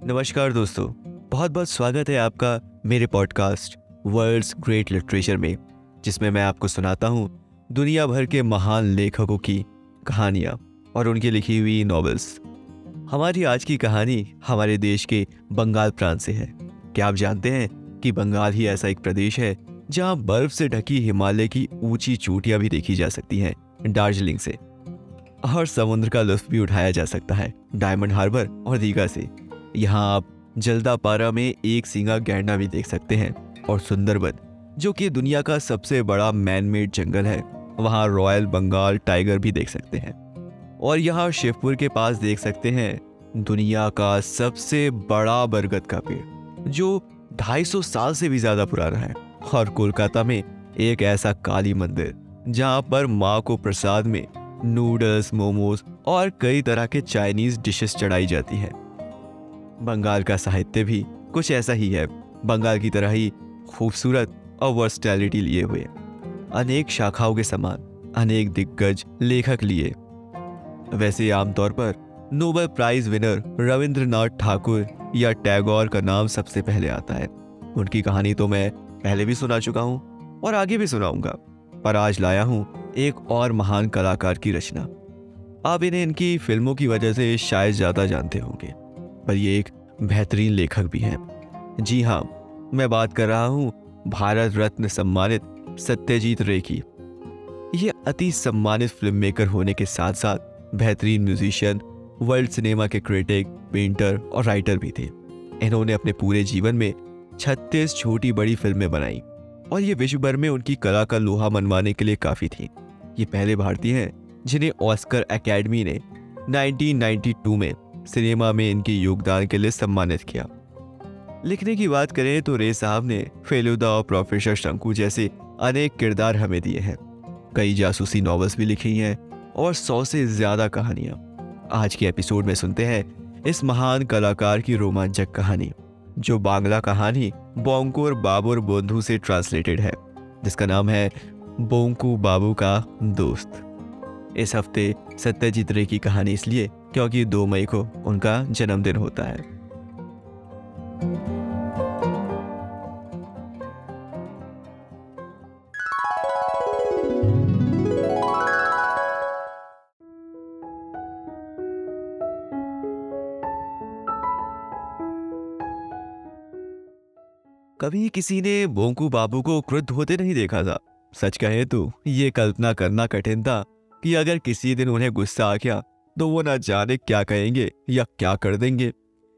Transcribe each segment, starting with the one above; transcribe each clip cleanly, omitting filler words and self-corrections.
नमस्कार दोस्तों, बहुत बहुत स्वागत है आपका मेरे पॉडकास्ट वर्ल्ड्स ग्रेट लिटरेचर में, जिसमें मैं आपको सुनाता हूँ दुनिया भर के महान लेखकों की कहानियाँ और उनकी लिखी हुई नॉवेल्स। हमारी आज की कहानी हमारे देश के बंगाल प्रांत से है। क्या आप जानते हैं कि बंगाल ही ऐसा एक प्रदेश है जहाँ बर्फ से ढकी हिमालय की ऊंची चोटियाँ भी देखी जा सकती हैं दार्जिलिंग से, और समुद्र का लुत्फ भी उठाया जा सकता है डायमंड हार्बर और दीघा से। यहाँ आप जल्दापारा में एक सींगा गैंडा भी देख सकते हैं, और सुंदरबन जो कि दुनिया का सबसे बड़ा मैन मेड जंगल है, वहाँ रॉयल बंगाल टाइगर भी देख सकते हैं। और यहाँ शिवपुर के पास देख सकते हैं दुनिया का सबसे बड़ा बरगद का पेड़ जो 250 साल से भी ज्यादा पुराना है। और कोलकाता में एक ऐसा काली मंदिर जहाँ पर माँ को प्रसाद में नूडल्स, मोमोज और कई तरह के चाइनीज डिशेस चढ़ाई जाती हैं। बंगाल का साहित्य भी कुछ ऐसा ही है, बंगाल की तरह ही खूबसूरत और वर्सटैलिटी लिए हुए, अनेक शाखाओं के समान अनेक दिग्गज लेखक लिए। वैसे आमतौर पर Nobel prize winner Rabindranath Thakur या टैगोर का नाम सबसे पहले आता है। उनकी कहानी तो मैं पहले भी सुना चुका हूँ और आगे भी सुनाऊंगा, पर आज लाया हूँ एक और महान कलाकार की रचना। आप इन्हें इनकी फिल्मों की वजह से शायद ज्यादा जानते होंगे, पर ये एक बेहतरीन लेखक भी हैं। जी हाँ, मैं बात कर रहा हूँ भारत रत्न सम्मानित सत्यजीत रे की। ये अति सम्मानित फिल्म मेकर होने के साथ साथ बेहतरीन म्यूजिशियन, वर्ल्ड सिनेमा के क्रिटिक, पेंटर और राइटर भी थे। इन्होंने अपने पूरे जीवन में 36 छोटी बड़ी फिल्में बनाई और ये विश्व भर में उनकी कला का लोहा मनवाने के लिए काफी थी। ये पहले भारतीय हैं जिन्हें ऑस्कर एकेडमी ने 1992 में सिनेमा में इनके योगदान के लिए सम्मानित किया। लिखने की बात करें तो रे साहब ने फेलुदा और प्रोफेसर शंकु जैसे अनेक किरदार हमें दिए हैं, कई जासूसी नॉवेल्स भी लिखी हैं और 100 से ज्यादा कहानियां। आज के एपिसोड में सुनते हैं इस महान कलाकार की रोमांचक कहानी, जो बांग्ला कहानी बोंकुर बाबुर बोंधु से ट्रांसलेटेड है, जिसका नाम है बोंकू बाबू का दोस्त। इस हफ्ते सत्यजीत रे की कहानी इसलिए क्योंकि 2 मई को उनका जन्मदिन होता है। कभी किसी ने बोंकू बाबू को क्रुद्ध होते नहीं देखा था। सच कहे तो ये कल्पना करना कठिन था कि अगर किसी दिन उन्हें गुस्सा आ गया तो वो न जाने क्या कहेंगे या क्या कर देंगे।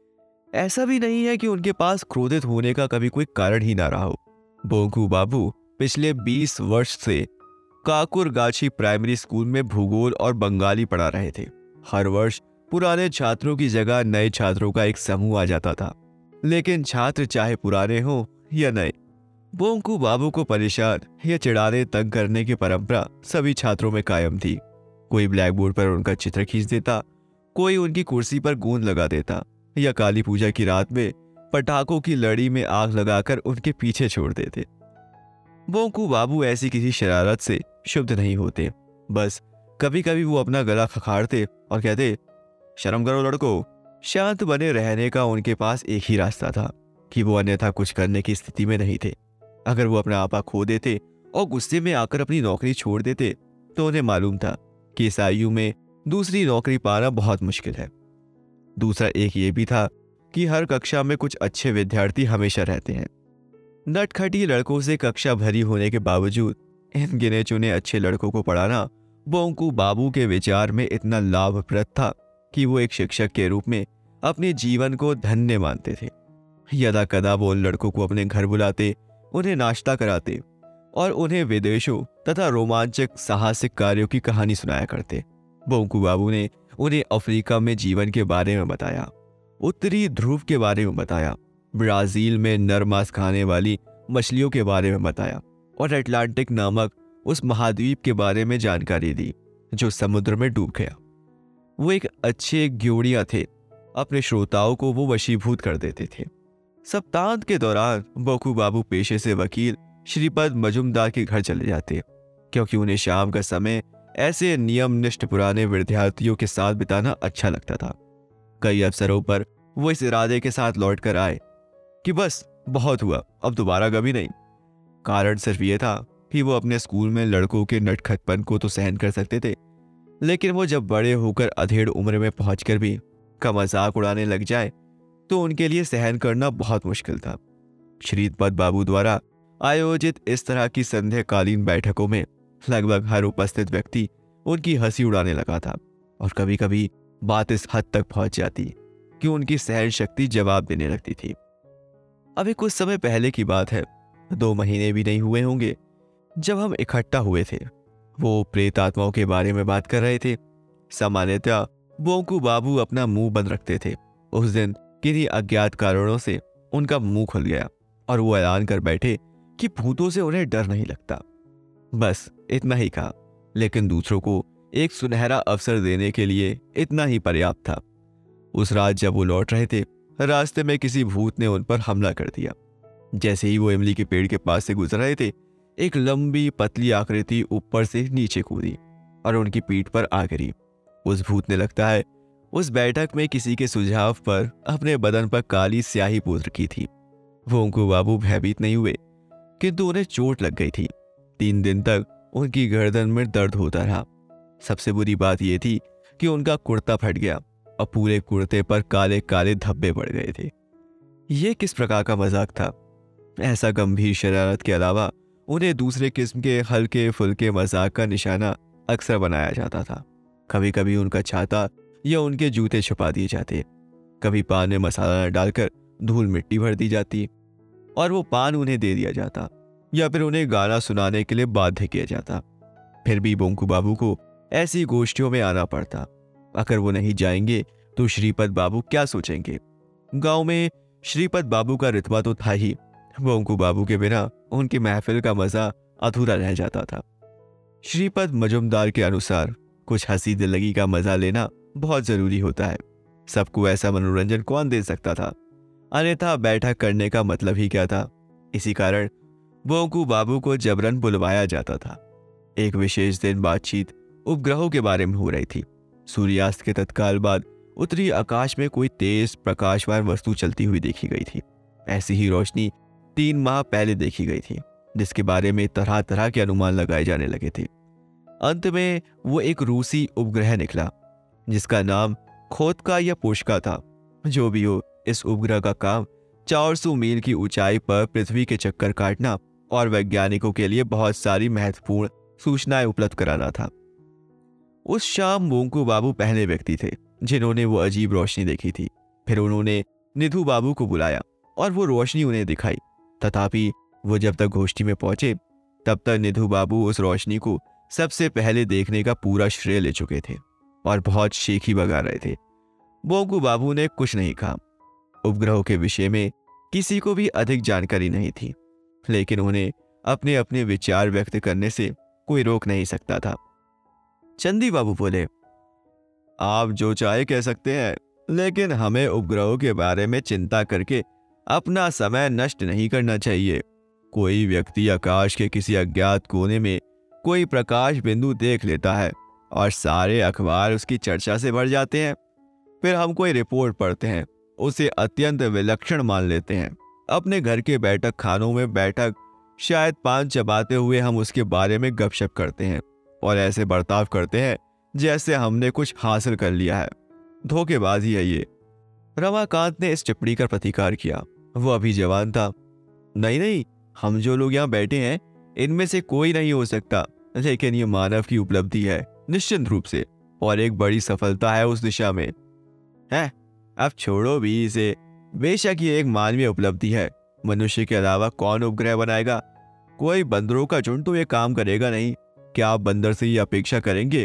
ऐसा भी नहीं है कि उनके पास क्रोधित होने का कभी कोई कारण ही ना रहा हो। बोंकू बाबू पिछले 20 वर्ष से काकुरगाछी प्राइमरी स्कूल में भूगोल और बंगाली पढ़ा रहे थे। हर वर्ष पुराने छात्रों की जगह नए छात्रों का एक समूह आ जाता था, लेकिन छात्र चाहे पुराने हो या नए, बोंकू बाबू को परेशान या चिढ़ाने तंग करने की परंपरा सभी छात्रों में कायम थी। कोई ब्लैक बोर्ड पर उनका चित्र खींच देता, कोई उनकी कुर्सी पर गोंद लगा देता या काली पूजा की रात में पटाखों की लड़ी में आग लगाकर उनके पीछे छोड़ देते। बोंकू बाबू ऐसी किसी शरारत से शुद्ध नहीं होते। बस कभी कभी वो अपना गला खखाड़ते और कहते, शर्म करो लड़को। शांत बने रहने का उनके पास एक ही रास्ता था कि वो अन्यथा कुछ करने की स्थिति में नहीं थे। अगर वो अपना आपा खो देते और गुस्से में आकर अपनी नौकरी छोड़ देते तो उन्हें मालूम था कि इस आयु में दूसरी नौकरी पाना बहुत मुश्किल है। दूसरा एक ये भी था कि हर कक्षा में कुछ अच्छे विद्यार्थी हमेशा रहते हैं। नटखटी लड़कों से कक्षा भरी होने के बावजूद इन गिने चुने अच्छे लड़कों को पढ़ाना बोंकू बाबू के विचार में इतना लाभप्रद था कि वो एक शिक्षक के रूप में अपने जीवन को धन्य मानते थे। यदा कदा वो उन लड़कों को अपने घर बुलाते, उन्हें नाश्ता कराते और उन्हें विदेशों तथा रोमांचक साहसिक कार्यों की कहानी सुनाया करते। बोंकू बाबू ने उन्हें अफ्रीका में जीवन के बारे में बताया, उत्तरी ध्रुव के बारे में बताया, ब्राजील में नर मांस खाने वाली मछलियों के बारे में बताया और अटलांटिक नामक उस महाद्वीप के बारे में जानकारी दी जो समुद्र में डूब गया। वो एक अच्छे ग्योड़िया थे, अपने श्रोताओं को वो वशीभूत कर देते थे। सप्तांत के दौरान बोंकू बाबू पेशे से वकील श्रीपद मजुमदार के घर चले जाते, क्योंकि उन्हें शाम का समय ऐसे नियमनिष्ठ पुराने विद्यार्थियों के साथ बिताना अच्छा लगता था। कई अवसरों पर वो इस इरादे के साथ लौट कर आए कि बस बहुत हुआ, अब दोबारा कभी नहीं। कारण सिर्फ ये था कि वो अपने स्कूल में लड़कों के नटखटपन को तो सहन कर सकते थे, लेकिन वो जब बड़े होकर अधेड़ उम्र में पहुंचकर भी का मजाक उड़ाने लग जाए तो उनके लिए सहन करना बहुत मुश्किल था। श्रीपद बाबू द्वारा आयोजित इस तरह की संध्याकालीन बैठकों में लगभग हर उपस्थित व्यक्ति उनकी हंसी उड़ाने लगा था, और कभी कभी बात इस हद तक पहुंच जाती कि उनकी सहन शक्ति जवाब देने लगती थी। अभी कुछ समय पहले की बात है, 2 महीने भी नहीं हुए होंगे जब हम इकट्ठा हुए थे। वो प्रेत आत्माओं के बारे में बात कर रहे थे। सामान्यतः बोंकू बाबू अपना मुंह बंद रखते थे। उस दिन किन्हीं अज्ञात कारणों से उनका मुंह खुल गया और वो ऐलान कर बैठे कि भूतों से उन्हें डर नहीं लगता। बस इतना ही कहा, लेकिन दूसरों को एक सुनहरा अवसर देने के लिए इतना ही पर्याप्त था। उस रात जब वो लौट रहे थे, रास्ते में किसी भूत ने उन पर हमला कर दिया। जैसे ही वो इमली के पेड़ के पास से गुजर रहे थे, एक लंबी पतली आकृति ऊपर से नीचे कूदी और उनकी पीठ पर आ गिरी। उस भूत ने लगता है उस बैठक में किसी के सुझाव पर अपने बदन पर काली स्याही पोत रखी थी। बोंकू बाबू भयभीत नहीं हुए, किंतु उन्हें चोट लग गई थी। 3 दिन तक उनकी गर्दन में दर्द होता रहा। सबसे बुरी बात यह थी कि उनका कुर्ता फट गया और पूरे कुर्ते पर काले काले धब्बे पड़ गए थे। यह किस प्रकार का मजाक था? ऐसा गंभीर शरारत के अलावा उन्हें दूसरे किस्म के हल्के फुल्के मजाक का निशाना अक्सर बनाया जाता था। कभी कभी उनका छाता या उनके जूते छुपा दिए जाते, कभी पान में मसाला न डालकर धूल मिट्टी भर दी जाती और वो पान उन्हें दे दिया जाता, या फिर उन्हें गाना सुनाने के लिए बाध्य किया जाता। फिर भी बोंकू बाबू को ऐसी गोष्ठियों में आना पड़ता। अगर वो नहीं जाएंगे तो श्रीपद बाबू क्या सोचेंगे? गांव में श्रीपद बाबू का रितबा तो था ही, बोंकू बाबू के बिना उनकी महफिल का मजा अधूरा रह जाता था। श्रीपद मजुमदार के अनुसार कुछ हंसी दिलगी का मजा लेना बहुत जरूरी होता है। सबको ऐसा मनोरंजन कौन दे सकता था? अन्यथा बैठक करने का मतलब ही क्या था? इसी कारण बोंकू बाबू को जबरन बुलवाया जाता था। एक विशेष दिन बातचीत उपग्रहों के बारे में हो रही थी। सूर्यास्त के तत्काल बाद उत्तरी आकाश में कोई तेज प्रकाशवान वस्तु चलती हुई देखी गई थी। ऐसी ही रोशनी 3 माह पहले देखी गई थी, जिसके बारे में तरह तरह के अनुमान लगाए जाने लगे थे। अंत में वो एक रूसी उपग्रह निकला जिसका नाम खोदका या पोशका था। जो भी हो, इस उपग्रह का काम 400 मील की ऊंचाई पर पृथ्वी के चक्कर काटना और वैज्ञानिकों के लिए बहुत सारी महत्वपूर्ण सूचनाएं उपलब्ध कराना था। उस शाम बोंकू बाबू पहले व्यक्ति थे जिन्होंने वो अजीब रोशनी देखी थी। फिर उन्होंने निधु बाबू को बुलाया और वो रोशनी उन्हें दिखाई। तथापि वो जब तक गोष्ठी में पहुंचे तब तक निधु बाबू उस रोशनी को सबसे पहले देखने का पूरा श्रेय ले चुके थे और बहुत शेखी बगा रहे थे। बोंकू बाबू ने कुछ नहीं कहा। उपग्रहों के विषय में किसी को भी अधिक जानकारी नहीं थी, लेकिन उन्हें अपने अपने विचार व्यक्त करने से कोई रोक नहीं सकता था। चंदी बाबू बोले, आप जो चाहे कह सकते हैं, लेकिन हमें उपग्रहों के बारे में चिंता करके अपना समय नष्ट नहीं करना चाहिए। कोई व्यक्ति आकाश के किसी अज्ञात कोने में कोई प्रकाश बिंदु देख लेता है और सारे अखबार उसकी चर्चा से भर जाते हैं। फिर हम कोई रिपोर्ट पढ़ते हैं, उसे अत्यंत विलक्षण मान लेते हैं। अपने घर के बैठक खानों में बैठक शायद पान चबाते हुए हम उसके बारे में गपशप करते हैं और ऐसे बर्ताव करते हैं जैसे हमने कुछ हासिल कर लिया है। धोखेबाजी है ये। रमाकांत ने इस टिप्पणी का प्रतिकार किया। वो अभी जवान था। नहीं, हम जो लोग यहाँ बैठे हैं इनमें से कोई नहीं हो सकता, लेकिन ये मानव की उपलब्धि है निश्चित रूप से, और एक बड़ी सफलता है उस दिशा में है। अब छोड़ो भी इसे। बेशक ये एक मानवीय उपलब्धि है। मनुष्य के अलावा कौन उपग्रह बनाएगा? कोई बंदरों का झुंड तो ये काम करेगा नहीं। क्या आप बंदर से ये अपेक्षा करेंगे?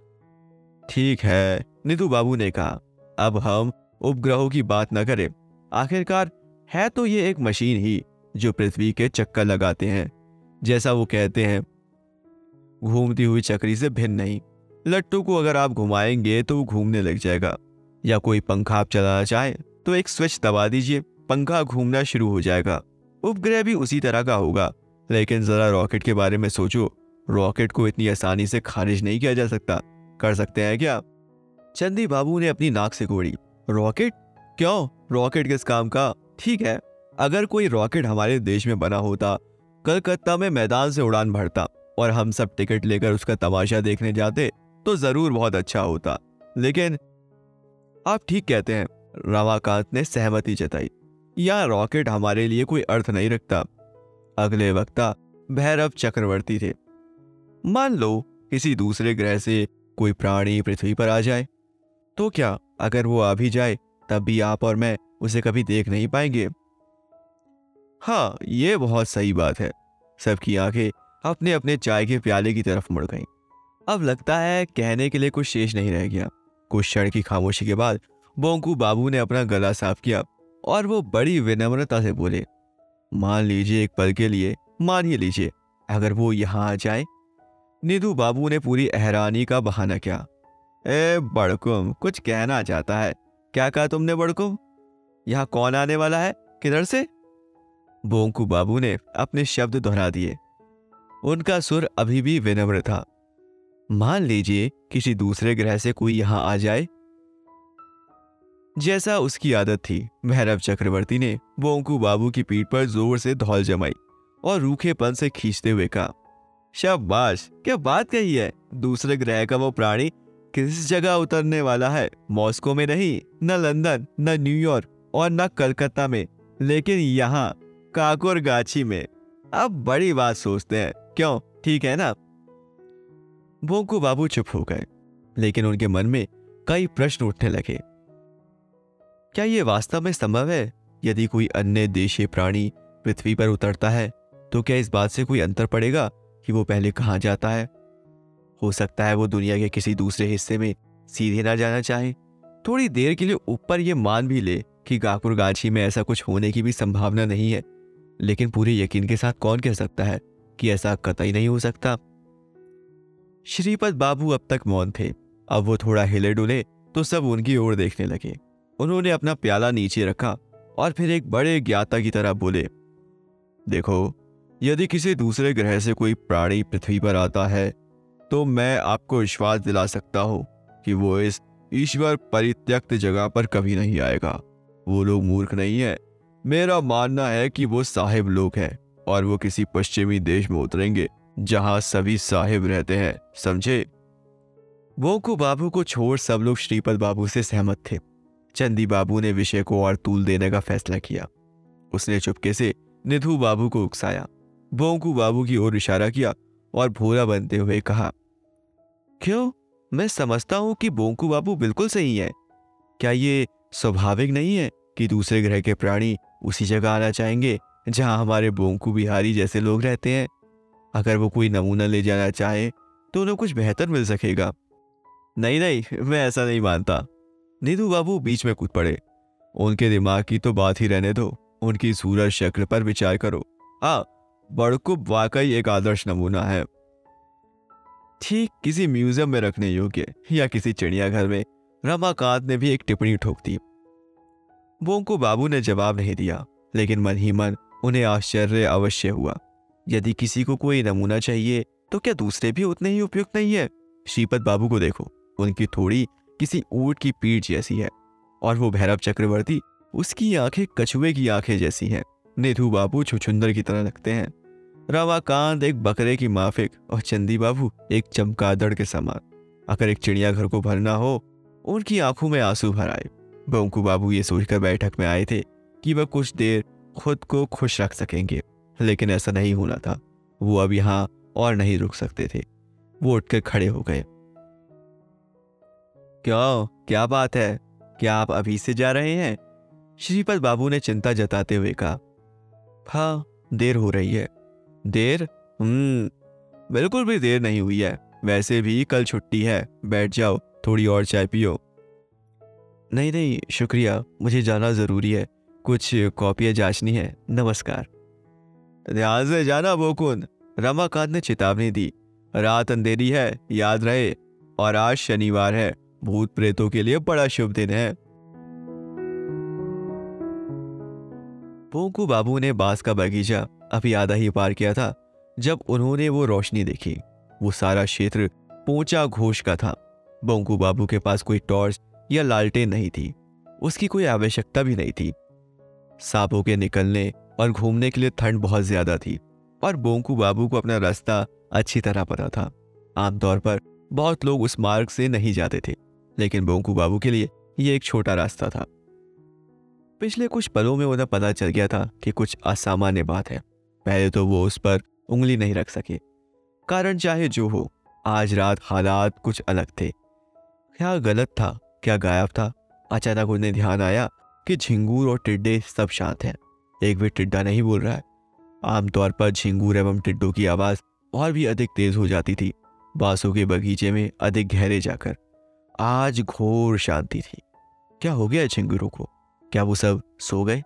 ठीक है, निधु बाबू ने कहा, अब हम उपग्रहों की बात न करें। आखिरकार है तो ये एक मशीन ही जो पृथ्वी के चक्कर लगाते हैं। जैसा वो कहते हैं, घूमती हुई चक्री से भिन्न नहीं। लट्टू को अगर आप घुमाएंगे तो वो घूमने लग जाएगा, या कोई पंखा आप चलाना चाहे तो एक स्विच दबा दीजिए, पंखा घूमना शुरू हो जाएगा। उपग्रह भी उसी तरह का होगा। लेकिन जरा रॉकेट के बारे में सोचो। रॉकेट को इतनी आसानी से खारिज नहीं किया जा सकता। कर सकते हैं क्या? चंदी बाबू ने अपनी नाक से कोड़ी। रॉकेट? क्यों, रॉकेट किस काम का? ठीक है, अगर कोई रॉकेट हमारे देश में बना होता, कलकत्ता में मैदान से उड़ान भरता और हम सब टिकट लेकर उसका तमाशा देखने जाते तो जरूर बहुत अच्छा होता। लेकिन आप ठीक कहते हैं, रमाकांत ने सहमति जताई। यह रॉकेट हमारे लिए कोई अर्थ नहीं रखता। अगले वक्ता भैरव चक्रवर्ती थे। मान लो किसी दूसरे ग्रह से कोई प्राणी पृथ्वी पर आ जाए, तो क्या अगर वो आ भी जाए तब भी आप और मैं उसे कभी देख नहीं पाएंगे? हाँ, ये बहुत सही बात है। सबकी आंखें अपने अपने चाय के प्याले की तरफ मुड़ गईं। अब लगता है कहने के लिए कुछ शेष नहीं रह गया। कुछ क्षण की खामोशी के बाद बोंकू बाबू ने अपना गला साफ किया और वो बड़ी विनम्रता से बोले, मान लीजिए, एक पल के लिए मान ही लीजिए, अगर वो यहाँ आ जाए। निधु बाबू ने पूरी हैरानी का बहाना किया। ए बड़कुम, कुछ कहना चाहता है? क्या कहा तुमने बड़कुम? यहाँ कौन आने वाला है? किधर से? बोंकू बाबू ने अपने शब्द दोहरा दिए। उनका सुर अभी भी विनम्र था। मान लीजिए किसी दूसरे ग्रह से कोई यहां आ जाए। जैसा उसकी आदत थी, भैरव चक्रवर्ती ने बोंकू बाबू की पीठ पर जोर से धौल जमाई और रूखेपन से खींचते हुए कहा, शाबाश, क्या बात कही है। दूसरे ग्रह का वो प्राणी किस जगह उतरने वाला है? मॉस्को में नहीं, न लंदन, न न्यूयॉर्क और न कलकत्ता में, लेकिन यहाँ काकुरगाछी में। अब बड़ी बात सोचते हैं, क्यों? ठीक है ना? बोंकू बाबू चुप हो गए, लेकिन उनके मन में कई प्रश्न उठने लगे। क्या यह वास्तव में संभव है? यदि कोई अन्य देशीय प्राणी पृथ्वी पर उतरता है तो क्या इस बात से कोई अंतर पड़ेगा कि वो पहले कहाँ जाता है? हो सकता है वो दुनिया के किसी दूसरे हिस्से में सीधे ना जाना चाहे। थोड़ी देर के लिए ऊपर ये मान भी ले कि काकुरगाछी में ऐसा कुछ होने की भी संभावना नहीं है, लेकिन पूरे यकीन के साथ कौन कह सकता है कि ऐसा कतई नहीं हो सकता? श्रीपद बाबू अब तक मौन थे। अब वो थोड़ा हिले डुले तो सब उनकी ओर देखने लगे। उन्होंने अपना प्याला नीचे रखा और फिर एक बड़े ज्ञाता की तरह बोले, देखो, यदि किसी दूसरे ग्रह से कोई प्राणी पृथ्वी पर आता है तो मैं आपको विश्वास दिला सकता हूं कि वो इस ईश्वर परित्यक्त जगह पर कभी नहीं आएगा। वो लोग मूर्ख नहीं है। मेरा मानना है कि वो साहिब लोग हैं और वो किसी पश्चिमी देश में उतरेंगे जहां सभी साहिब रहते हैं, समझे? बोंकू बाबू को छोड़ सब लोग श्रीपद बाबू से सहमत थे। चंदी बाबू ने विषय को और तूल देने का फैसला किया। उसने चुपके से निधु बाबू को उकसाया, बोंकू बाबू की ओर इशारा किया और भोला बनते हुए कहा, क्यों? मैं समझता हूं कि बोंकू बाबू बिल्कुल सही है। क्या ये स्वाभाविक नहीं है कि दूसरे ग्रह के प्राणी उसी जगह आना चाहेंगे जहां हमारे बोंकू बिहारी जैसे लोग रहते हैं? अगर वो कोई नमूना ले जाना चाहे तो उन्हें कुछ बेहतर मिल सकेगा। नहीं नहीं, मैं ऐसा नहीं मानता। निधु बाबू बीच में कूद पड़े। उनके दिमाग की तो बात ही रहने दो, उनकी सूरज शक्ल पर विचार करो। हाँ, बड़कुब वाकई एक आदर्श नमूना है। ठीक किसी म्यूजियम में रखने योग्य या किसी चिड़ियाघर में, रमाकांत ने भी एक टिप्पणी ठोक दी। बोंकू बाबू ने जवाब नहीं दिया, लेकिन मन ही मन उन्हें आश्चर्य अवश्य हुआ। यदि किसी को कोई नमूना चाहिए तो क्या दूसरे भी उतने ही उपयुक्त नहीं है? श्रीपद बाबू को देखो, उनकी थोड़ी किसी ऊंट की पीठ जैसी है और वो भैरव चक्रवर्ती, उसकी आंखें कछुए की आंखें जैसी हैं। निधु बाबू छुछुंदर की तरह लगते हैं। रमाकांत एक बकरे की माफिक और चंदी बाबू एक चमगादड़ के समान। अगर एक चिड़ियाघर को भरना हो, उनकी आंखों में आंसू भर आए। बोंकू बाबू ये सोचकर बैठक में आए थे कि वह कुछ देर खुद को खुश रख सकेंगे, लेकिन ऐसा नहीं होना था। वो अब यहाँ और नहीं रुक सकते थे। वो उठकर खड़े हो गए। क्यों, क्या बात है? क्या आप अभी से जा रहे हैं? श्रीपद बाबू ने चिंता जताते हुए कहा। हाँ, देर हो रही है। देर? बिल्कुल भी देर नहीं हुई है। वैसे भी कल छुट्टी है। बैठ जाओ, थोड़ी और चाय पियो। नहीं नहीं, शुक्रिया, मुझे जाना जरूरी है। कुछ कॉपियां जांचनी है। नमस्कार। ध्यान से जाना बोकुन, रमाकांत ने चेतावनी दी। रात अंधेरी है, याद रहे। और आज शनिवार है, भूत प्रेतों के लिए बड़ा शुभ दिन है। बोंकू बाबू ने बांस का बगीचा अभी आधा ही पार किया था जब उन्होंने वो रोशनी देखी। वो सारा क्षेत्र पोंचा घोष का था। बोंकू बाबू के पास कोई टॉर्च या लालटेन नहीं थी। उसकी कोई आवश्यकता भी नहीं थी। सांपों के निकलने और घूमने के लिए ठंड बहुत ज्यादा थी और बोंकू बाबू को अपना रास्ता अच्छी तरह पता था। आमतौर पर बहुत लोग उस मार्ग से नहीं जाते थे, लेकिन बोंकू बाबू के लिए यह एक छोटा रास्ता था। पिछले कुछ पलों में उन्हें पता चल गया था कि कुछ असामान्य बात है। पहले तो वो उस पर उंगली नहीं रख सके, कारण चाहे जो हो, आज रात हालात कुछ अलग थे। क्या गलत था, क्या गायब था? अचानक उन्हें ध्यान आया कि झिंगूर और टिड्डे सब शांत हैं। एक भी टिड्डा नहीं बोल रहा है। आमतौर पर झिंगूर एवं टिड्डों की आवाज और भी अधिक तेज हो जाती थी, बांसों के बगीचे में अधिक गहरे जाकर। आज घोर शांति थी। क्या हो गया झिंगूरों को? क्या वो सब सो गए?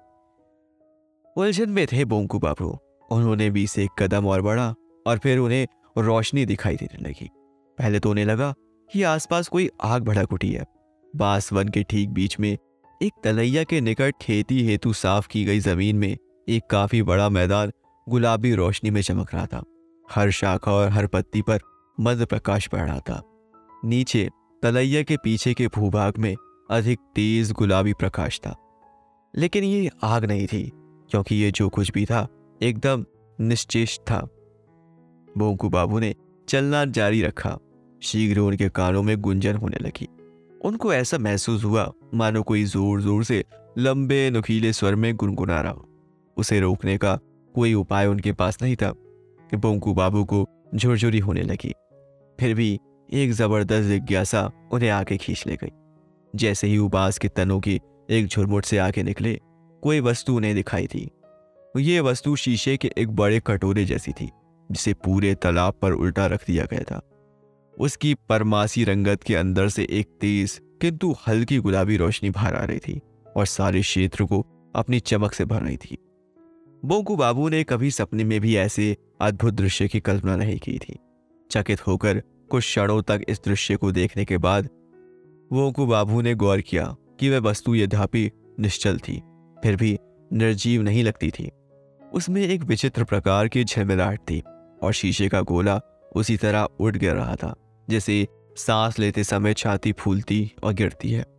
उलझन में थे बोंकू बाबू। उन्होंने 20 एक कदम और बढ़ा और फिर उन्हें रोशनी दिखाई देने लगी। पहले तो उन्हें लगा कि आसपास कोई आग भड़क उठी है। बांस वन के ठीक बीच में एक तलैया के निकट खेती हेतु साफ की गई जमीन में एक काफी बड़ा मैदान गुलाबी रोशनी में चमक रहा था। हर शाखा और हर पत्ती पर मंद प्रकाश पड़ रहा था। नीचे तलैया के पीछे के भूभाग में अधिक तेज गुलाबी प्रकाश था, लेकिन ये आग नहीं थी, क्योंकि ये जो कुछ भी था एकदम निश्चेष्ट था। बोंकू बाबू ने चलना जारी रखा। शीघ्र उनके कानों में गुंजन होने लगी। उनको ऐसा महसूस हुआ मानो कोई जोर जोर से लंबे नुकीले स्वर में गुनगुना रहा हो। उसे रोकने का कोई उपाय उनके पास नहीं था कि बोंकू बाबू को झुरझुरी होने लगी। फिर भी एक जबरदस्त जिज्ञासा उन्हें आगे खींच ले गई। जैसे ही उबास के तनों की एक झुरमुट से आगे निकले, कोई वस्तु उन्हें दिखाई थी। ये वस्तु शीशे के एक बड़े कटोरे जैसी थी, जिसे पूरे तालाब पर उल्टा रख दिया गया था। उसकी परमासी रंगत के अंदर से एक तेज किंतु हल्की गुलाबी रोशनी बाहर आ रही थी और सारे क्षेत्र को अपनी चमक से भर रही थी। बोंकू बाबू ने कभी सपने में भी ऐसे अद्भुत दृश्य की कल्पना नहीं की थी। चकित होकर कुछ क्षणों तक इस दृश्य को देखने के बाद बोंकू बाबू ने गौर किया कि वह वस्तु यद्यपि निश्चल थी, फिर भी निर्जीव नहीं लगती थी। उसमें एक विचित्र प्रकार की झिलमिलाहट थी और शीशे का गोला उसी तरह उठ गिर रहा था, जैसे सांस लेते समय छाती फूलती और गिरती है।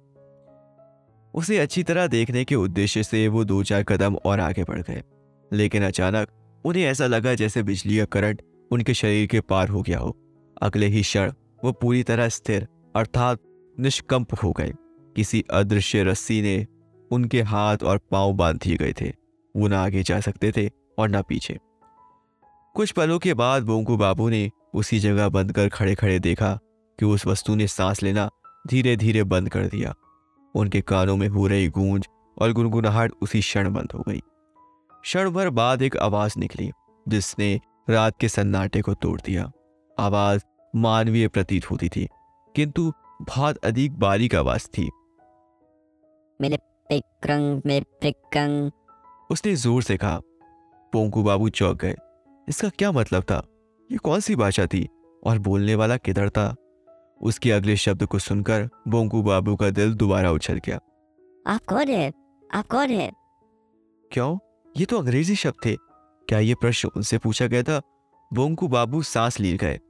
उसे अच्छी तरह देखने के उद्देश्य से वो 2-4 कदम और आगे बढ़ गए, लेकिन अचानक उन्हें ऐसा लगा जैसे बिजली का करंट उनके शरीर के पार हो गया हो। अगले ही क्षण वो पूरी तरह स्थिर अर्थात निष्कंप हो गए। किसी अदृश्य रस्सी ने उनके हाथ और पांव बांध दिए गए थे। वो ना आगे जा सकते थे और ना पीछे। कुछ पलों के बाद बोंकू बाबू ने उसी जगह बंद कर खड़े खड़े देखा कि उस वस्तु ने सांस लेना धीरे धीरे बंद कर दिया। उनके कानों में हो रही गूंज और गुनगुनाहट उसी क्षण बंद हो गई। क्षण भर बाद एक आवाज निकली जिसने रात के सन्नाटे को तोड़ दिया। आवाज मानवीय प्रतीत होती थी, किंतु बहुत अधिक बारीक आवाज थी। मेरे पिक्रंग में पिक्रंग, उसने जोर से कहा। बोंकू बाबू चौंक गए। इसका क्या मतलब था? ये कौन सी भाषा थी और बोलने वाला किधर था? उसके अगले शब्द को सुनकर बोंकू बाबू का दिल दोबारा उछल गया। आप कौन है? आप कौन है? क्यों? ये तो अंग्रेजी शब्द थे। क्या ये प्रश्न उनसे पूछा गया था? बोंकू बाबू सांस ले गए।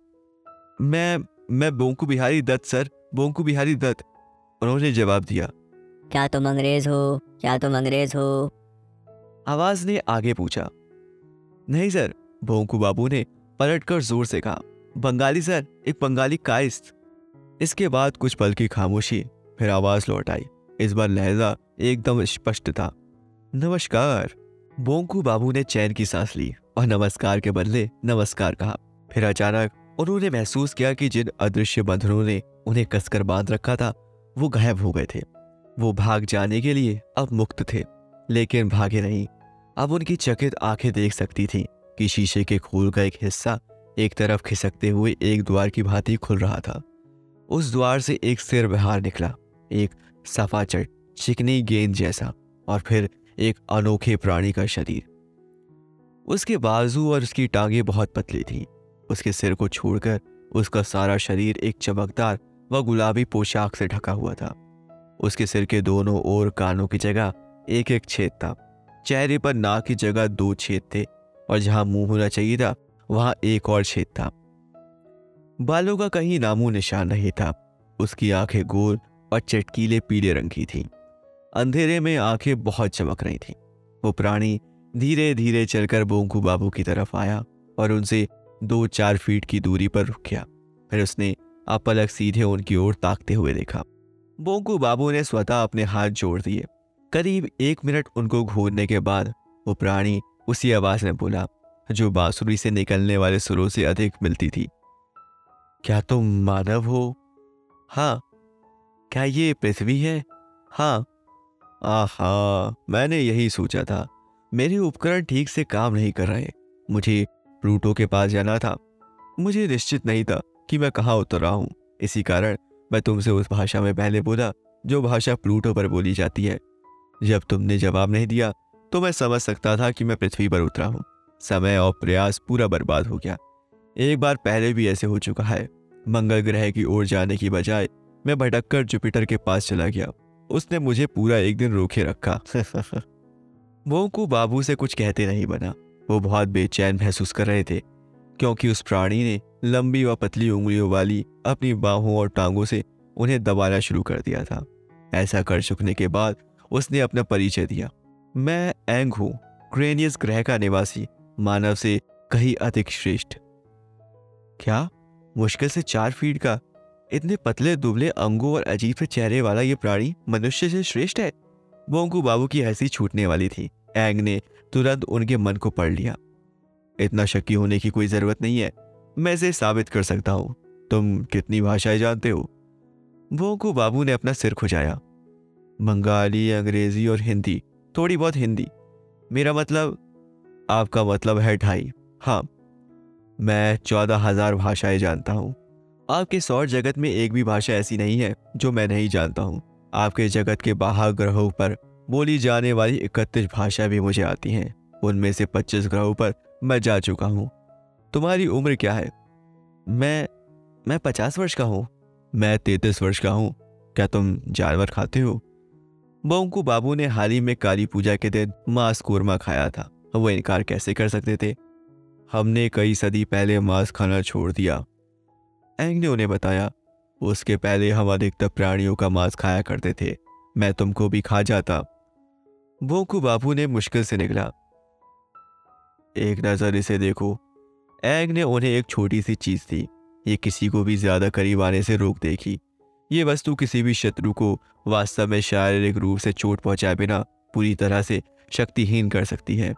मैं बोंकू बिहारी दत्त सर, बोंकू बिहारी दत्त, उन्होंने जवाब दिया। क्या तुम अंग्रेज हो? क्या तुम अंग्रेज हो? आवाज ने आगे पूछा। नहीं सर, बोंकू बाबू ने पलटकर जोर से कहा। बंगाली सर, एक बंगाली कायस्थ। इसके बाद कुछ पल की खामोशी, फिर आवाज लौट आई। इस बार लहजा एकदम स्पष्ट था। नमस्कार। बोंकू बाबू ने चैन की सांस ली और नमस्कार के बदले नमस्कार कहा। फिर अचानक उन्होंने महसूस किया कि जिन अदृश्य बंधनों ने उन्हें कसकर बांध रखा था वो गायब हो गए थे। वो भाग जाने के लिए अब मुक्त थे, लेकिन भागे नहीं। अब उनकी चकित आंखें देख सकती थीं कि शीशे के खोल का एक हिस्सा एक तरफ खिसकते हुए एक द्वार की भांति खुल रहा था। उस द्वार से एक सिर बाहर निकला, एक सफाचट चिकनी गेंद जैसा, और फिर एक अनोखे प्राणी का शरीर। उसके बाजू और उसकी टांगें बहुत पतली थीं। उसके सिर को छोड़कर उसका सारा शरीर एक चमकदार व गुलाबी पोशाक से ढका हुआ था। उसके सिर के दोनों ओर कानों की जगह एक एक छेद था। चेहरे पर नाक की जगह 2 छेद थे और जहां मुंह होना चाहिए था वहां एक और छेद था। बालों का कहीं नामो निशान नहीं था। उसकी आंखें गोल और चटकीले पीले रंग की थीं। अंधेरे में आंखें बहुत चमक रही थीं। वो प्राणी धीरे धीरे चलकर बोंकू बाबू की तरफ आया और उनसे 2-4 फीट की दूरी पर रुक गया। फिर उसने पलक सीधे उनकी ओर ताकते हुए देखा। बोंकू बाबू ने स्वतः अपने हाथ जोड़ दिए। करीब 1 मिनट उनको घूरने के बाद वो प्राणी उसी आवाज में बोला जो बांसुरी से निकलने वाले सुरों से अधिक मिलती थी। क्या तुम मानव हो? हाँ। क्या ये पृथ्वी है? हाँ। आहा, मैंने यही सोचा था। मेरे उपकरण ठीक से काम नहीं कर रहे। मुझे प्लूटो के पास जाना था। मुझे निश्चित नहीं था कि मैं कहाँ उतर रहा हूँ। इसी कारण मैं तुमसे उस भाषा में पहले बोला जो भाषा प्लूटो पर बोली जाती है। जब तुमने जवाब नहीं दिया तो मैं समझ सकता था कि मैं पृथ्वी पर उतरा हूँ। समय और प्रयास पूरा बर्बाद हो गया। एक बार पहले भी ऐसे हो चुका है। मंगल ग्रह की ओर जाने की बजाय मैं भटककर जुपिटर के पास चला गया। उसने मुझे पूरा 1 दिन रोके रखा। बोंकू बाबू से कुछ कहते नहीं बना। वो बहुत बेचैन महसूस कर रहे थे क्योंकि उस प्राणी ने लंबी व पतली उंगलियों वाली अपनी बाहों और टांगों से उन्हें दबाना शुरू कर दिया था। ऐसा कर चुकने के बाद उसने अपना परिचय दिया। मैं एंग हूं, क्रेनियस ग्रह का निवासी, मानव से कहीं अधिक श्रेष्ठ। क्या? मुश्किल से 4 फीट का, इतने पतले दुबले अंगों और अजीब से चेहरे वाला ये प्राणी मनुष्य से श्रेष्ठ है? बोंकू बाबू की हंसी छूटने वाली थी। एंग ने तुरंत उनके मन को पढ़ लिया। इतना शक्की होने की कोई जरूरत नहीं है। मैं इसे साबित कर सकता हूं। तुम कितनी भाषाएं जानते हो? बोंकू बाबू ने अपना सिर खुजाया। बंगाली, अंग्रेजी और हिंदी, थोड़ी बहुत हिंदी। मेरा मतलब? आपका मतलब है 2.5। हाँ, मैं 14,000 भाषाएं जानता हूं। आपके सौर जगत में एक भी भाषा ऐसी नहीं है जो मैं नहीं जानता हूं। आपके जगत के बाहर ग्रहों पर बोली जाने वाली 31 भाषा भी मुझे आती हैं। उनमें से 25 ग्रहों पर मैं जा चुका हूं। तुम्हारी उम्र क्या है? मैं 50 वर्ष का हूं। मैं 33 वर्ष का हूं। क्या तुम जानवर खाते हो? बोंकू बाबू ने हाल ही में काली पूजा के दिन मांस कोरमा खाया था। वो इनकार कैसे कर सकते थे? हमने कई सदी पहले मांस खाना छोड़ दिया, एंग ने उन्हें बताया। उसके पहले हम अधिकतर प्राणियों का मांस खाया करते थे। मैं तुमको भी खा जाता। बोंकू बाबू ने मुश्किल से निकला। एक नजर इसे देखो। एंग ने उन्हें एक छोटी सी चीज दी। ये किसी को भी ज्यादा करीब आने से रोक देगी। ये वस्तु किसी भी शत्रु को वास्तव में शारीरिक रूप से चोट पहुंचाए बिना पूरी तरह से शक्तिहीन कर सकती है।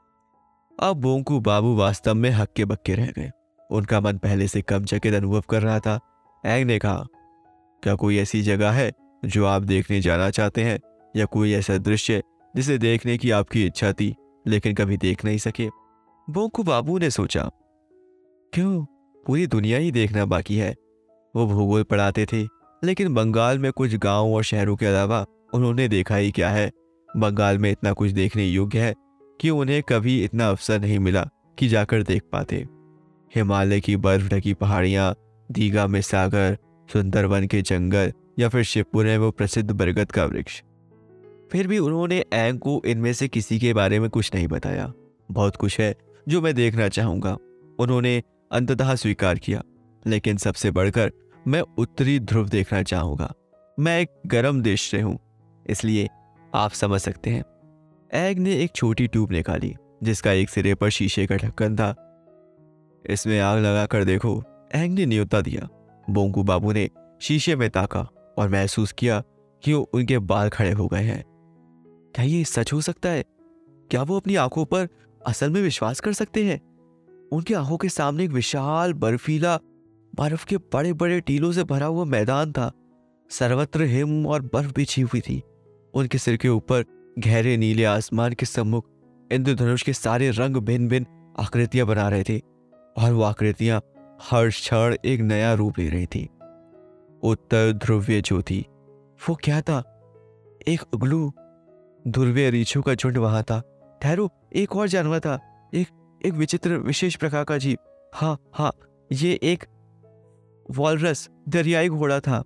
अब बोंकू बाबू वास्तव में हक्के बक्के रह गए। उनका मन पहले से कम चकित अनुभव कर रहा था। एंग ने कहा, क्या कोई ऐसी जगह है जो आप देखने जाना चाहते हैं, या कोई ऐसा दृश्य जिसे देखने की आपकी इच्छा थी लेकिन कभी देख नहीं सके? बोंकू बाबू ने सोचा, क्यों, पूरी दुनिया ही देखना बाकी है। वो भूगोल पढ़ाते थे, लेकिन बंगाल में कुछ गांव और शहरों के अलावा उन्होंने देखा ही क्या है। बंगाल में इतना कुछ देखने योग्य है कि उन्हें कभी इतना अवसर नहीं मिला कि जाकर देख पाते। हिमालय की बर्फ ढकी पहाड़ियां, दीघा में सागर, सुंदरवन के जंगल, या फिर शिवपुर में वो प्रसिद्ध बरगद का वृक्ष। फिर भी उन्होंने एंग को इनमें से किसी के बारे में कुछ नहीं बताया। बहुत कुछ है जो मैं देखना चाहूंगा, उन्होंने अंततः स्वीकार किया, लेकिन सबसे बढ़कर मैं उत्तरी ध्रुव देखना चाहूंगा। मैं एक गर्म देश से हूं, इसलिए आप समझ सकते हैं। एंग ने एक छोटी ट्यूब निकाली जिसका एक सिरे पर शीशे का ढक्कन था। इसमें आग लगा कर देखो, एंग ने न्योता दिया। बोंकू बाबू ने शीशे में ताका और महसूस किया कि उनके बाल खड़े हो गए हैं। क्या ये सच हो सकता है? क्या वो अपनी आंखों पर असल में विश्वास कर सकते हैं? उनकी आंखों के सामने एक विशाल बर्फीला, बर्फ के बड़े बड़े टीलों से भरा हुआ मैदान था। सर्वत्र हिम और बर्फ बिछी हुई थी। उनके सिर के ऊपर गहरे नीले आसमान के सम्मुख इंद्रधनुष के सारे रंग भिन्न भिन्न आकृतियां बना रहे थे, और वो आकृतियां हर क्षण एक नया रूप ले रही थी। उत्तर ध्रुवीय ज्योति, वो क्या था? एक उगलू ध्रुवीय रीछों का झुंड वहां था। ठहरो, एक और जानवर था, एक विचित्र विशेष प्रकार का जीव। हाँ, ये एक वॉलरस, दरियाई घोड़ा था।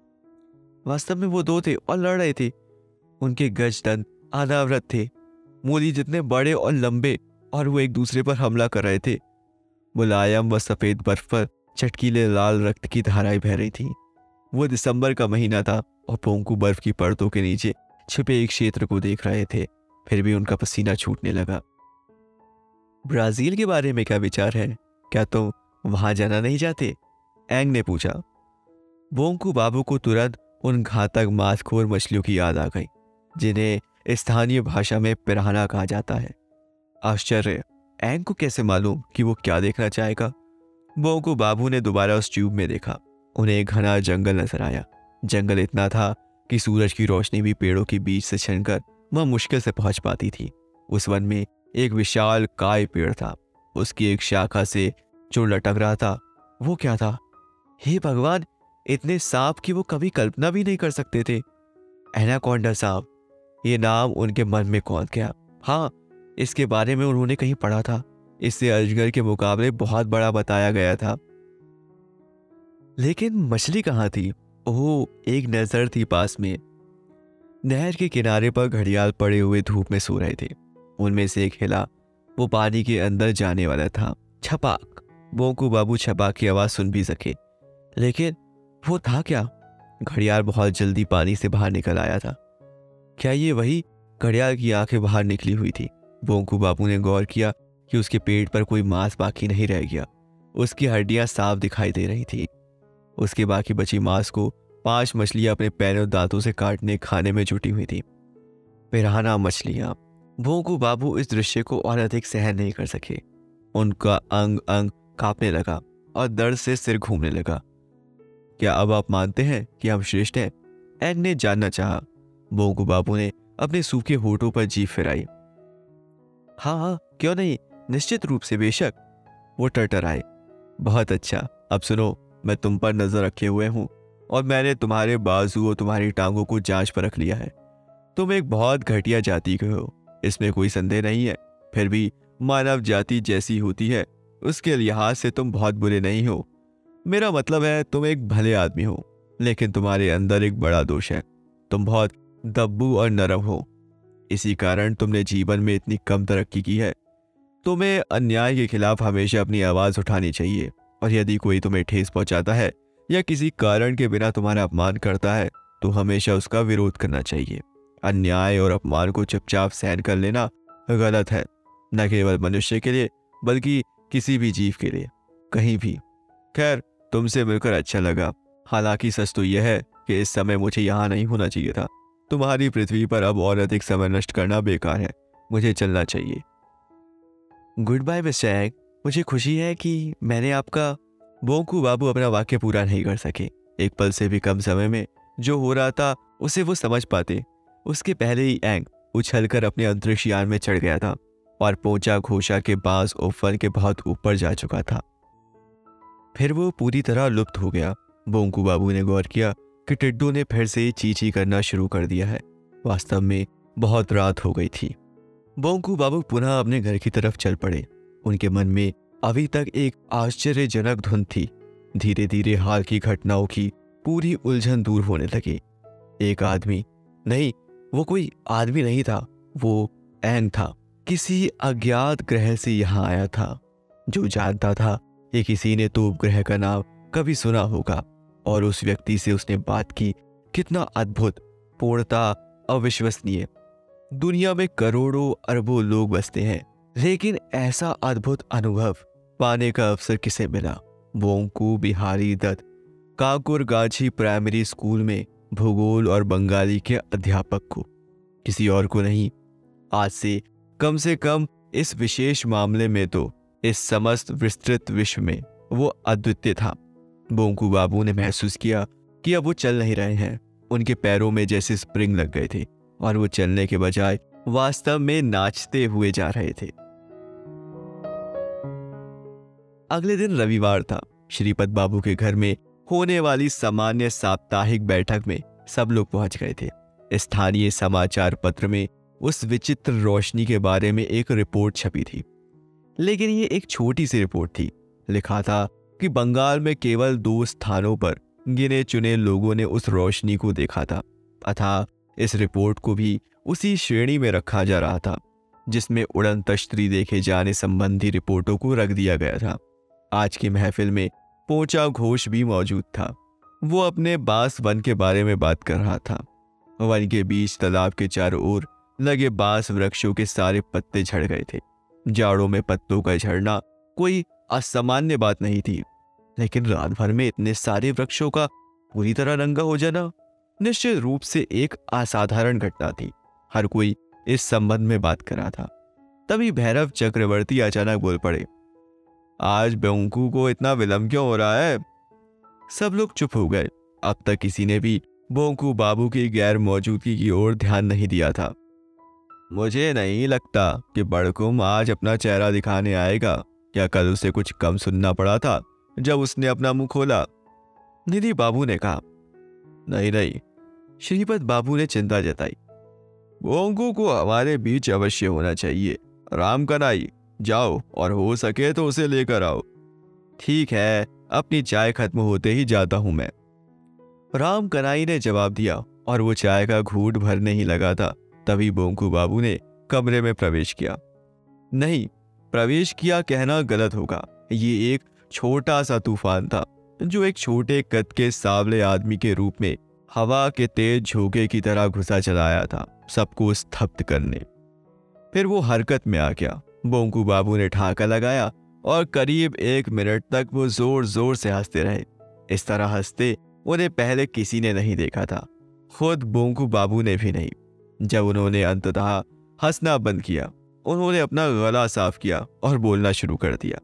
वास्तव में वो 2 थे और लड़ रहे थे। उनके गजदंत अनावृत थे, मूली जितने बड़े और लंबे, और वो एक दूसरे पर हमला कर रहे थे। मुलायम व सफेद बर्फ पर चटकीले लाल रक्त की धाराएं बह रही थी। वो दिसंबर का महीना था और बोंकू बर्फ की परतों के नीचे छिपे एक क्षेत्र को देख रहे थे, फिर भी उनका पसीना छूटने लगा। ब्राजील के बारे में क्या विचार है? क्या तुम वहां जाना नहीं चाहते? एंग ने पूछा। बोंकू बाबू को तुरंत उन घातक मांसखोर मछलियों की याद आ गई जिन्हें स्थानीय भाषा में पिराना कहा जाता है। आश्चर्य, एंग को कैसे मालूम कि वो क्या देखना चाहेगा? बोंकू बाबू ने दोबारा उस ट्यूब में देखा। उन्हें एक घना जंगल नजर आया। जंगल इतना था कि सूरज की रोशनी भी पेड़ों के बीच से छनकर वह मुश्किल से पहुंच पाती थी। उस वन में एक विशाल काय पेड़ था। उसकी एक शाखा से जो लटक रहा था, वो क्या था? हे भगवान, इतने सांप की वो कभी कल्पना भी नहीं कर सकते थे। एनाकोंडा सांप, ये नाम उनके मन में कौन गया? हाँ, इसके बारे में उन्होंने कहीं पढ़ा था। इससे अजगर के मुकाबले बहुत बड़ा बताया गया था। लेकिन मछली कहाँ थी? ओह, एक नजर थी पास में। नहर के किनारे पर घड़ियाल पड़े हुए धूप में सो रहे थे। उनमें से एक हिला, वो पानी के अंदर जाने वाला था। छपाक! बोंकू बाबू छपाक की आवाज सुन भी सके, लेकिन वो था क्या? घड़ियाल बहुत जल्दी पानी से बाहर निकल आया था। क्या ये वही घड़ियाल की आंखें बाहर निकली हुई थी? बोंकू बाबू ने गौर किया कि उसके पेट पर कोई मांस बाकी नहीं रह गया। उसकी हड्डियां साफ दिखाई दे रही थी। उसके बाकी बची मांस को 5 मछलियां अपने पैरों दांतों से काटने खाने में जुटी हुई थी। पिराना मछलियां। बोंकू बाबू इस दृश्य को और अधिक सहन नहीं कर सके। उनका अंग अंग कांपने लगा और दर्द से सिर घूमने लगा। क्या अब आप मानते हैं कि हम श्रेष्ठ हैं? एंग ने जानना चाहा। बोंकू बाबू ने अपने सूखे होठों पर जीभ फिराई। हाँ हाँ, क्यों नहीं, निश्चित रूप से, बेशक, वो टरटराए। बहुत अच्छा, अब सुनो, मैं तुम पर नजर रखे हुए हूं और मैंने तुम्हारे बाजू और तुम्हारी टांगों को जांच पर रख लिया है। तुम एक बहुत घटिया जाति के हो, इसमें कोई संदेह नहीं है। फिर भी मानव जाति जैसी होती है, उसके लिहाज से तुम बहुत बुरे नहीं हो। मेरा मतलब है, तुम एक भले आदमी हो, लेकिन तुम्हारे अंदर एक बड़ा दोष है। तुम बहुत दब्बू और नरम हो। इसी कारण तुमने जीवन में इतनी कम तरक्की की है। तुम्हें अन्याय के खिलाफ हमेशा अपनी आवाज उठानी चाहिए, और यदि कोई तुम्हें ठेस पहुंचाता है या किसी कारण के बिना तुम्हारा अपमान करता है, तो हमेशा उसका विरोध करना चाहिए। अन्याय और अपमान को चुपचाप सहन कर लेना गलत है, न केवल मनुष्य के लिए बल्कि किसी भी जीव के लिए, कहीं भी। खैर, तुमसे मिलकर अच्छा लगा। हालांकि सच तो यह है कि इस समय मुझे यहाँ नहीं होना चाहिए था। तुम्हारी पृथ्वी पर अब और अधिक समय नष्ट करना बेकार है। मुझे चलना चाहिए। Good bye mister Eng. मुझे खुशी है कि मैंने आपका। बोंकू बाबू अपना वाक्य पूरा नहीं कर सके। एक पल से भी कम समय में जो हो रहा था उसे वो समझ पाते। उसके पहले ही एंग उछलकर अपने अंतरिक्ष यान में चढ़ गया था और पोंचा घोषा के बांस ओफन के बहुत ऊपर जा चुका था। फिर वो पूरी तरह लुप्त हो गया। बोंकू बाबू ने गौर किया कि टिड्डों ने फिर से चींची करना शुरू कर दिया है। वास्तव में बहुत रात हो गई थी। बोंकू बाबू पुनः अपने घर की तरफ चल पड़े। उनके मन में अभी तक एक आश्चर्यजनक धुन थी। धीरे धीरे हाल की घटनाओं की पूरी उलझन दूर होने लगी। एक आदमी, नहीं, वो कोई आदमी नहीं था, वो एंग था। किसी अज्ञात ग्रह से यहाँ आया था। जो जानता था कि किसी ने तो उपग्रह का नाम कभी सुना होगा और उस व्यक्ति से उसने बात की। कितना अद्भुत, पूर्णता अविश्वसनीय। दुनिया में करोड़ों अरबों लोग बसते हैं, लेकिन ऐसा अद्भुत अनुभव पाने का अवसर किसे मिला? बोंकू बिहारी दत्त, काकुरगाछी प्राइमरी स्कूल में भूगोल और बंगाली के अध्यापक को, किसी और को नहीं। आज से कम इस विशेष मामले में तो इस समस्त विस्तृत विश्व में वो अद्वितीय था। बोंकू बाबू ने महसूस किया कि अब वो चल नहीं रहे हैं। उनके पैरों में जैसे स्प्रिंग लग गए थे और वो चलने के बजाय वास्तव में नाचते हुए जा रहे थे। अगले दिन रविवार था। श्रीपद बाबू के घर में होने वाली सामान्य साप्ताहिक बैठक में सब लोग पहुंच गए थे। स्थानीय समाचार पत्र में उस विचित्र रोशनी के बारे में एक रिपोर्ट छपी थी, लेकिन ये एक छोटी सी रिपोर्ट थी। लिखा था कि बंगाल में केवल 2 स्थानों पर गिने चुने लोगों ने उस रोशनी को देखा था। अतः इस रिपोर्ट को भी उसी श्रेणी में रखा जा रहा था जिसमें उड़न तश्तरी देखे जाने संबंधी रिपोर्टों को रख दिया गया था। आज की महफिल में पोंचा घोष भी मौजूद था। वो अपने बांस वन के बारे में बात कर रहा था। वन के बीच तालाब के चारों ओर लगे बांस वृक्षों के सारे पत्ते झड़ गए थे। जाड़ों में पत्तों का झड़ना कोई असामान्य बात नहीं थी, लेकिन रात भर में इतने सारे वृक्षों का पूरी तरह नंगा हो जाना निश्चित रूप से एक असाधारण घटना थी। हर कोई इस संबंध में बात कर रहा था। तभी भैरव चक्रवर्ती अचानक बोल पड़े, आज बोंकू को इतना विलंब क्यों हो रहा है? सब लोग चुप हो गए। अब तक किसी ने भी बोंकू बाबू की गैर मौजूदगी की ओर ध्यान नहीं दिया था। मुझे नहीं लगता कि बड़कुम आज अपना चेहरा दिखाने आएगा। क्या कल उसे कुछ कम सुनना पड़ा था जब उसने अपना मुंह खोला? निधि बाबू ने कहा। नहीं, श्रीपद बाबू ने चिंता जताई। बोंकू को हमारे बीच अवश्य होना चाहिए। राम कनाई, जाओ और हो सके तो उसे लेकर आओ। ठीक है, अपनी चाय खत्म होते ही जाता हूं मैं, राम कनाई ने जवाब दिया और वो चाय का घूंट भरने ही लगा था। तभी बोंकू बाबू ने कमरे में प्रवेश किया। नहीं, प्रवेश किया कहना गलत होगा। ये एक छोटा सा तूफान था जो एक छोटे कद के सांवले आदमी के रूप में हवा के तेज झोंके की तरह घुसा चला आया था, सबको स्तब्ध करने। फिर वो हरकत में आ गया। बोंकू बाबू ने ठाका लगाया और करीब 1 मिनट तक वो जोर जोर से हंसते रहे। इस तरह हंसते उन्हें पहले किसी ने नहीं देखा था, खुद बोंकू बाबू ने भी नहीं। जब उन्होंने अंततः हंसना बंद किया, उन्होंने अपना गला साफ किया और बोलना शुरू कर दिया।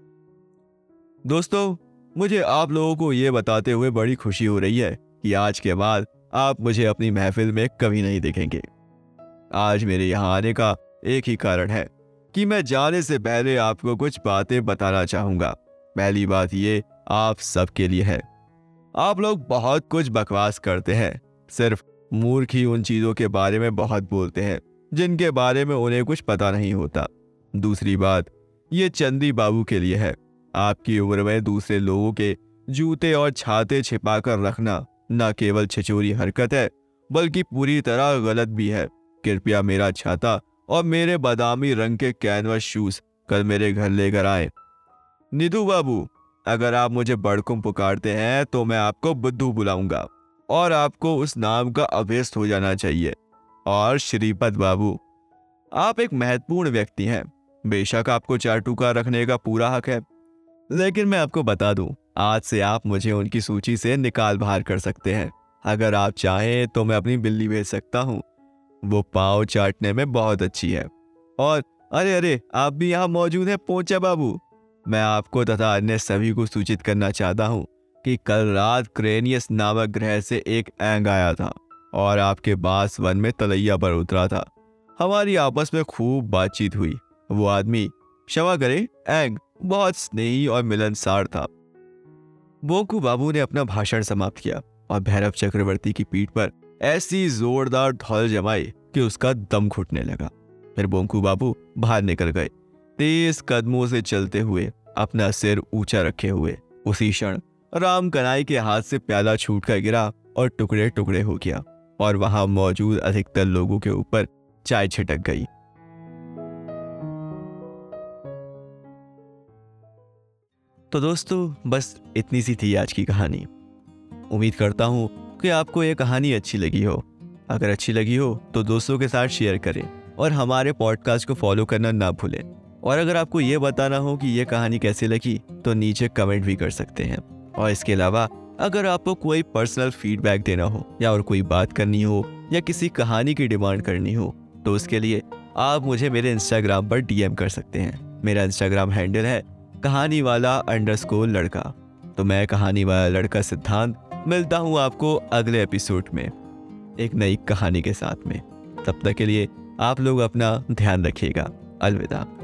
दोस्तों, मुझे आप लोगों को ये बताते हुए बड़ी खुशी हो रही है कि आज के बाद आप मुझे अपनी महफिल में कभी नहीं देखेंगे। आज मेरे यहाँ आने का एक ही कारण है कि मैं जाने से पहले आपको कुछ बातें बताना चाहूंगा। पहली बात ये आप सबके लिए है। आप लोग बहुत कुछ बकवास करते हैं, सिर्फ मूर्ख ही उन चीजों के बारे में बहुत बोलते हैं जिनके बारे में उन्हें कुछ पता नहीं होता। दूसरी बात ये चंदी बाबू के लिए है। आपकी उम्र में दूसरे लोगों के जूते और छाते छिपा कर रखना न केवल छिचोरी हरकत है बल्कि पूरी तरह गलत भी है। कृपया मेरा छाता और मेरे बादामी रंग के कैनवस शूज कल मेरे घर लेकर आए। निधु बाबू, अगर आप मुझे बड़कुम पुकारते हैं तो मैं आपको बुद्धू बुलाऊंगा और आपको उस नाम का अभ्यस्त हो जाना चाहिए। और श्रीपद बाबू, आप एक महत्वपूर्ण व्यक्ति हैं। बेशक आपको चाटुका रखने का पूरा हक है, लेकिन मैं आपको बता दूं, आज से आप मुझे उनकी सूची से निकाल बाहर कर सकते हैं। अगर आप चाहें तो मैं अपनी बिल्ली भेज सकता हूं, वो पाँव चाटने में बहुत अच्छी है। और अरे आप भी यहाँ मौजूद हैं पोंचा बाबू। मैं आपको तथा अन्य सभी को सूचित करना चाहता हूँ कि कल रात क्रेनियस नामक ग्रह से एक एंग आया था और आपके बांस वन में तलैया पर उतरा था। हमारी आपस में खूब बातचीत हुई। वो आदमी, क्षमा करे, एंग बहुत स्नेही और मिलनसार था। बोंकू बाबू ने अपना भाषण समाप्त किया और भैरव चक्रवर्ती की पीठ पर ऐसी जोरदार ढोल जमाई कि उसका दम घुटने लगा। फिर बोंकू बाबू बाहर निकल गए, तेज कदमों से चलते हुए, अपना सिर ऊंचा रखे हुए। उसी क्षण राम कनाई के हाथ से प्याला छूट कर गिरा और टुकड़े टुकड़े हो गया और वहां मौजूद अधिकतर लोगों के ऊपर चाय छिटक गई। तो दोस्तों, बस इतनी सी थी आज की कहानी। उम्मीद करता हूं कि आपको ये कहानी अच्छी लगी हो। अगर अच्छी लगी हो तो दोस्तों के साथ शेयर करें और हमारे पॉडकास्ट को फॉलो करना ना भूलें। और अगर आपको ये बताना हो कि ये कहानी कैसे लगी तो नीचे कमेंट भी कर सकते हैं। और इसके अलावा अगर आपको कोई पर्सनल फीडबैक देना हो या और कोई बात करनी हो या किसी कहानी की डिमांड करनी हो तो उसके लिए आप मुझे मेरे इंस्टाग्राम पर DM कर सकते हैं। मेरा इंस्टाग्राम हैंडल है कहानीवाला_लड़का। तो मैं कहानी वाला लड़का सिद्धांत मिलता हूँ आपको अगले एपिसोड में एक नई कहानी के साथ में। तब तक के लिए आप लोग अपना ध्यान रखिएगा। अलविदा।